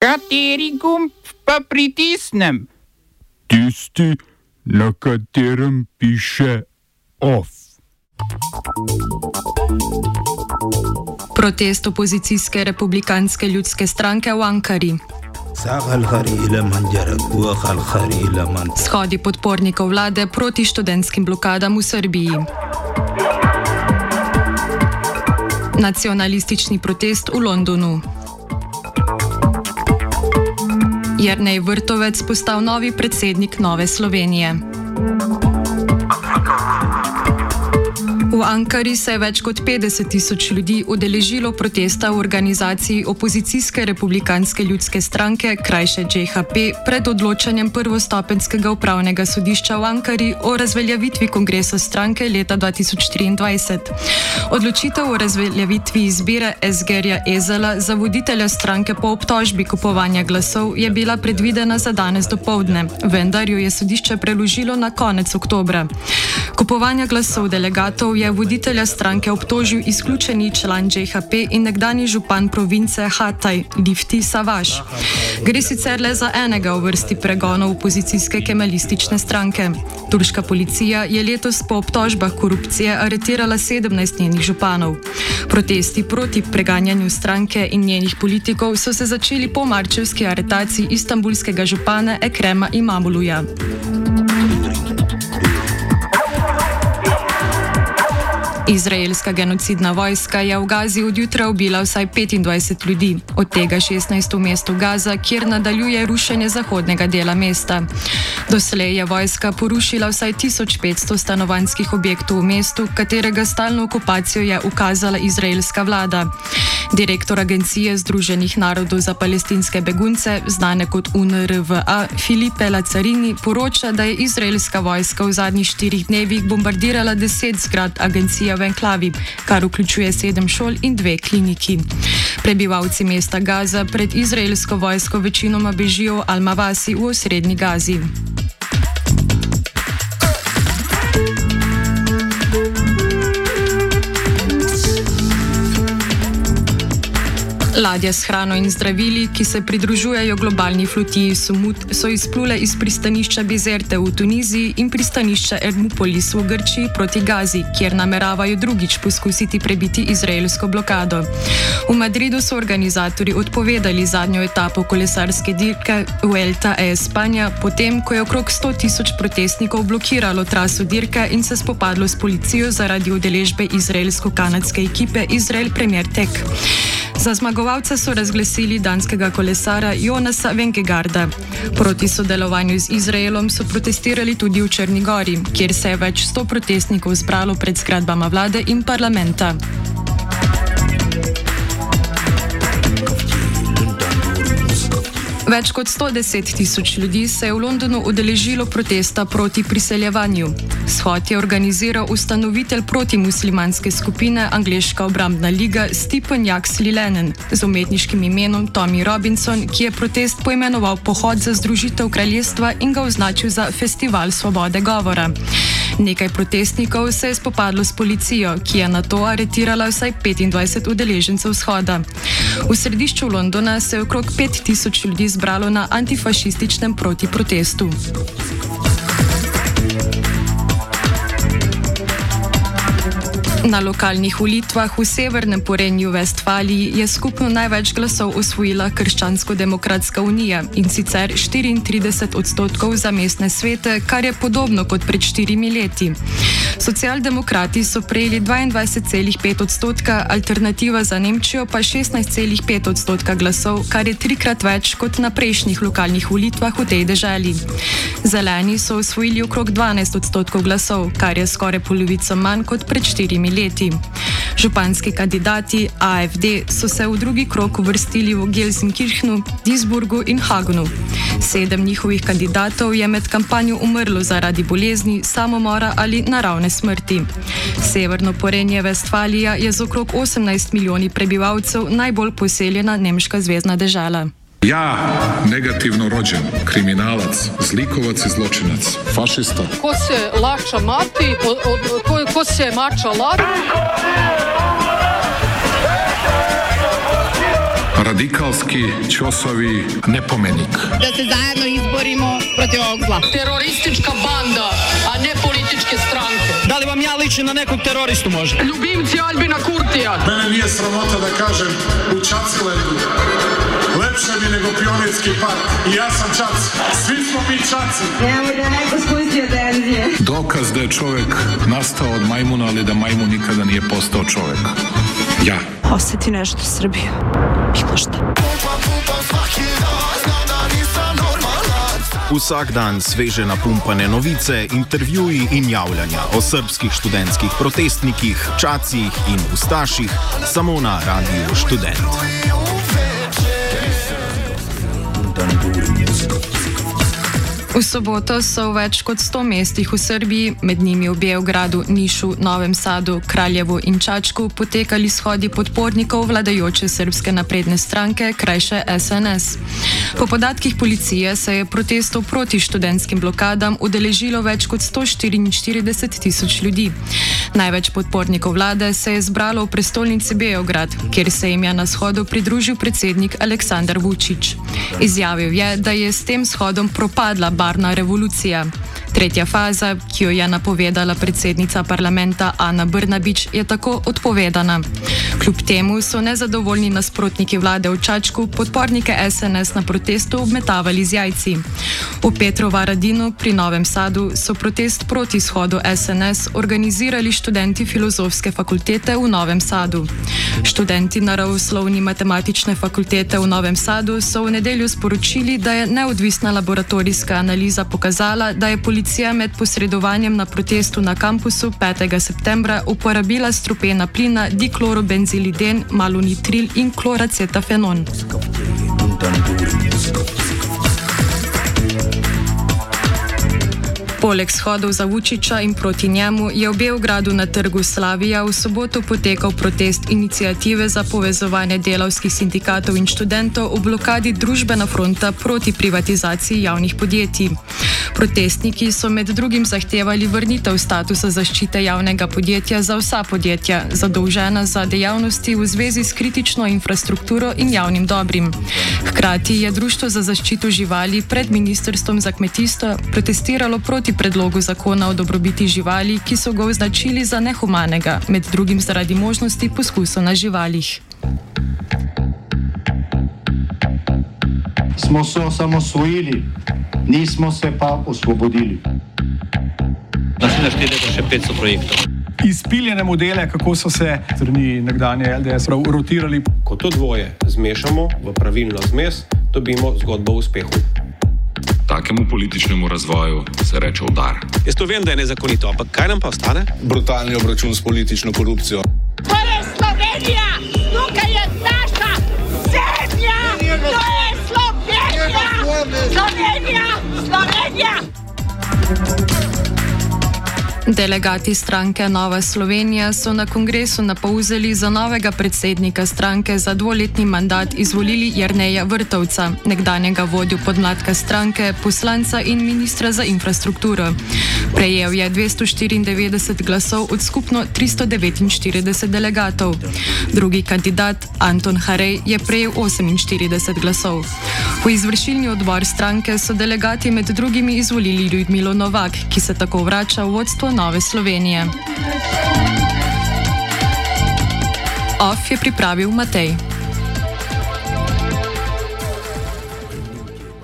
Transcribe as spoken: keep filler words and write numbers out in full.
Kateri gumb pa pritisnem? Tisti, na katerem piše OF. Protest opozicijske republikanske ljudske stranke v Ankari. Shodi podpornikov vlade proti študentskim blokadam v Srbiji. Nacionalistični protest v Londonu. Jernej Vrtovec postal novi predsednik Nove Slovenije. V Ankari se je več kot petdeset tisoč ljudi udeležilo protesta v organizaciji opozicijske republikanske ljudske stranke, krajše J H P, pred odločanjem prvostopenjskega upravnega sodišča v Ankari o razveljavitvi kongresa stranke leta dva tisoč triindvajset. Odločitev o razveljavitvi izbire Ezgerja Ezela za voditelja stranke po obtožbi kupovanja glasov je bila predvidena za danes dopoldne, vendar jo je sodišče preložilo na konec oktobra. Kupovanja glasov delegatov je voditelja stranke obtožil izključeni član J H P in nekdanji župan province Hatay, Lifti Savaš. Gre sicer le za enega v vrsti pregonov opozicijske kemalistične stranke. Turška policija je letos po obtožbah korupcije aretirala sedemnajst njenih županov. Protesti proti preganjanju stranke in njenih politikov so se začeli po marčevski aretaciji istanbulskega župana Ekrema Imamogluja. Izraelska genocidna vojska je v Gazi od jutra ubila vsaj petindvajset ljudi, od tega šestnajst v mestu Gaza, kjer nadaljuje rušenje zahodnega dela mesta. Doslej je vojska porušila vsaj tisoč petsto stanovanjskih objektov v mestu, katerega stalno okupacijo je ukazala izraelska vlada. Direktor Agencije Združenih narodov za palestinske begunce, znane kot U N R W A, Filipe Lazzarini, poroča, da je izraelska vojska v zadnjih štirih dnevih bombardirala deset zgrad agencije v enklavi, kar vključuje sedem šol in dve kliniki. Prebivalci mesta Gaza pred izraelsko vojsko večinoma bežijo v Al-Mawasi v osrednji Gazi. Ladje s hrano in zdravili, ki se pridružujejo globalni flotiji Sumut, so izplule iz pristanišča Bizerte v Tuniziji in pristanišča Ermupolis v Grčiji proti Gazi, kjer nameravajo drugič poskusiti prebiti izraelsko blokado. V Madridu so organizatorji odpovedali zadnjo etapo kolesarske dirke Vuelta a España, potem ko je okrog sto tisoč protestnikov blokiralo traso dirke in se spopadlo s policijo zaradi udeležbe izraelsko-kanadske ekipe Israel Premier Tech. Za zmagovalca so razglasili danskega kolesara Jonasa Vingegaarda. Proti sodelovanju z Izraelom so protestirali tudi v Črni Gori, kjer se je več sto protestnikov zbralo pred zgradbama vlade in parlamenta. Več kot sto deset tisoč ljudi se je v Londonu udeležilo protesta proti priseljevanju. Shod je organiziral ustanovitelj protimuslimanske skupine Angleška obrambna liga Stephen Jax-Lillenen z umetniškim imenom Tommy Robinson, ki je protest poimenoval Pohod za združitev kraljestva in ga označil za Festival svobode govora. Nekaj protestnikov se je spopadlo s policijo, ki je nato aretirala vsaj petindvajset udeležencev shoda. V središču Londona se je okrog pet tisoč ljudi zbralo na antifašističnem protiprotestu. Na lokalnih volitvah v severnem Porenju Vestfaliji je skupno največ glasov osvojila Krščansko-demokratska unija, in sicer štiriintrideset odstotkov za mestne svete, kar je podobno kot pred štirimi leti. Socialdemokrati so prejeli dvaindvajset celih pet odstotka, Alternativa za Nemčijo pa šestnajst celih pet odstotka glasov, kar je trikrat več kot na prejšnjih lokalnih volitvah v tej deželi. Zeleni so osvojili okrog dvanajst odstotkov glasov, kar je skoraj polovico manj kot pred štirimi leti. Županski kandidati A F D so se v drugi krog uvrstili v Gelsenkirchenu, Duisburgu in Hagenu. Sedem njihovih kandidatov je med kampanjo umrlo zaradi bolezni, samomora ali naravne smrti. Severno Porenje Vestfalija je z okrog osemnajst milijoni prebivalcev najbolj poseljena nemška zvezna dežela. Ja, negativno rođen, kriminalac, zlikovac i zločinac, fašista. Ko se lača mati, ko, ko, ko se mača lati. radikalski ćosovi nepomenik. Da se zajedno izborimo protiv ovog zla. Teroristička banda, a ne političke stranke. Da li vam ja ličim na nekog teroristu možda? Ljubimci Albina Kurtija. Mene nije sramota da kažem u Čacilendu. Lepše mi nego Pionirski park. I ja sam Čac. Svi smo mi Čaci. Nemo da neko spustio tenzije. Dokaz da je čovjek nastao od majmuna, ali da majmun nikada nije postao čovjek. Ja. Osjeti nešto Srbiju. Bilo šta. Vsak dan sveže napumpane novice, intervjuji in javljanja o srbskih študentskih protestnikih, čacih in ustaših, samo na Radiu Študent. V soboto so v več kot sto mestih v Srbiji, med njimi v Beogradu, Nišu, Novem Sadu, Kraljevu in Čačku, potekali shodi podpornikov vladajoče srbske napredne stranke, krajše S N S. Po podatkih policije se je protestov proti študentskim blokadam udeležilo več kot sto štiriinštirideset tisoč ljudi. Največ podpornikov vlade se je zbralo v prestolnici Beograd, kjer se jim je na shodu pridružil predsednik Aleksandar Vučić. Izjavil je, da je s tem shodom propadla barna revolucija. Tretja faza, ki jo je napovedala predsednica parlamenta Ana Brnabić, je tako odpovedana. Kljub temu so nezadovoljni nasprotniki vlade v Čačku podpornike S N S na protestu obmetavali z jajci. V Petrovaradinu pri Novem Sadu so protest proti shodu S N S organizirali študenti Filozofske fakultete v Novem Sadu. Študenti naravoslovni matematične fakultete v Novem Sadu so v nedeljo sporočili, da je neodvisna laboratorijska analiza pokazala, da je policija med posredovanjem na protestu na kampusu petega septembra uporabila strupena plina diklorobenziliden, malonitril in kloracetafenon. Poleg shodov za Vučića in proti njemu je v Beogradu na trgu Slavija v soboto potekal protest iniciative za povezovanje delavskih sindikatov in študentov v blokadi Družbena fronta proti privatizaciji javnih podjetij. Protestniki so med drugim zahtevali vrnitev statusa zaščite javnega podjetja za vsa podjetja, zadolžena za dejavnosti v zvezi s kritično infrastrukturo in javnim dobrim. Hkrati je Društvo za zaščito živali pred Ministrstvom za kmetijstvo protestiralo proti predlogu zakona o dobrobiti živali, ki so ga označili za nehumanega, med drugim zaradi možnosti poskusov na živalih. Smo se osamosvojili, nismo se pa osvobodili. Naslednje štiri leta še petsto projektov. Izpiljene modele, kako so se strani nekdanje L D S rotirali. Ko to dvoje zmešamo v pravilno zmes, dobimo zgodbo o uspehu. Takemu političnemu razvoju se reče udar. Jaz to vem, da je nezakonito, ampak kaj nam pa ostane? Brutalni obračun s politično korupcijo. To je Slovenija! Tukaj je naša zemlja! To je Slovenija! Slovenija! Slovenija! Delegati stranke Nova Slovenija so na kongresu na Polzeli za novega predsednika stranke za dvoletni mandat izvolili Jerneja Vrtovca, nekdanjega vodjo podmladka stranke, poslanca in ministra za infrastrukturo. Prejel je dvesto štiriindevetdeset glasov od skupno tristo devetinštirideset delegatov. Drugi kandidat, Anton Harej, je prejel oseminštirideset glasov. V izvršilni odbor stranke so delegati med drugimi izvolili Ljudmilo Novak, ki se tako vrača v vodstvo Nove Slovenije. Off je pripravil Matej.